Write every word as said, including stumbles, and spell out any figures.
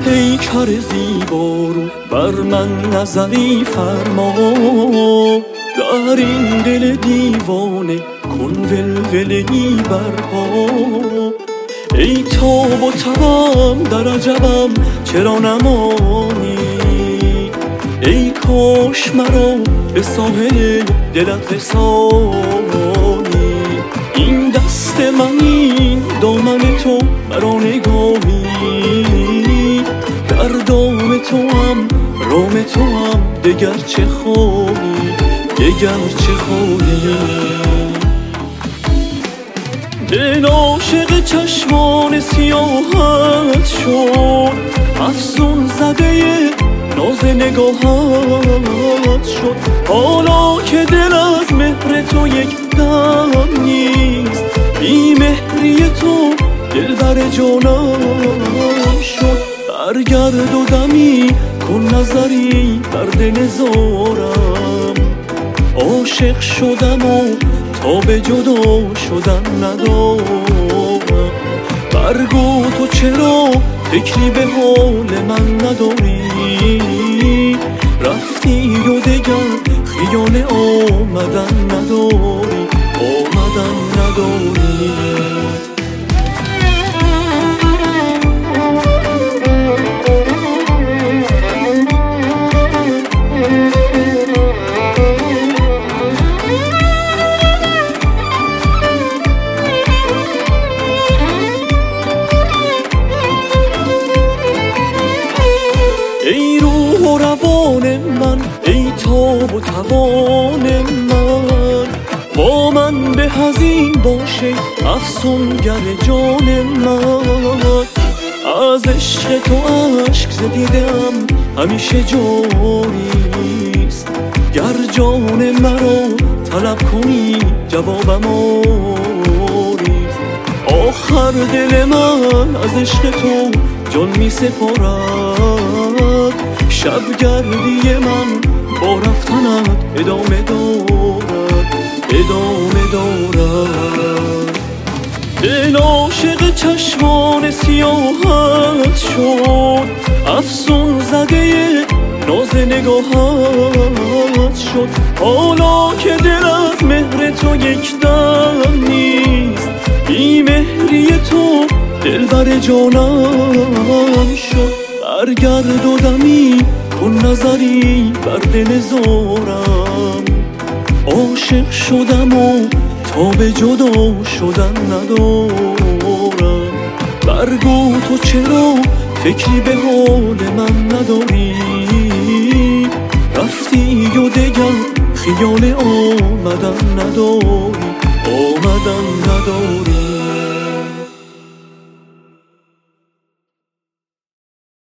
ای کار زیبا رو بر من نظری فرما، در این دل دیوانه کن ولوله‌ای برپا. ای تاب و توام در عجبم چرا نمانی، ای کاش مرا به ساحل دلت رسانی. این دست من این دامن تو مرا نگاهی، در دام تو هم رام تو هم دگر چه خواهی، دگر چه خواهی. دل عاشق چشمان سیاهت شد، افسون زده ناز نگاهت شد. حالا که دل از مهر تو یک دم نیست، بی مهری تو دل بر جانم شد. برگرد و دمی کن نظری بر دل زارم، عاشق شدم و تا به جدا شدن ندارم. برگو تو چرا فکری به حال من نداری، رفتی و دگر خیال آمدن نداری، آمدن نداری. ای روح و روان من، ای تاب و توان من، با من به حزین باشه افسونگر جان من. از عشق تو عشق زدیدم همیشه جاریست، گر جان مرا طلب کنی جوابم آریست. آخر دل من از عشق تو جان می سپارد، شب گردی من با رفتنت ادامه دارد، ادامه دارد. دل عاشق چشمان سیاهت شد، افسون زده ناز نگاهت شد. حالا که دل از مهر تو یک دم نیست، بی مهری تو دل بر جانم شد. برگرد و دمی کن نظری بر دل زارم، عاشق شدم و تا به جدا شدن ندارم. برگو تو چرا فکری به حال من نداری، رفتی و دگر خیال آمدن نداری، آمدن نداری.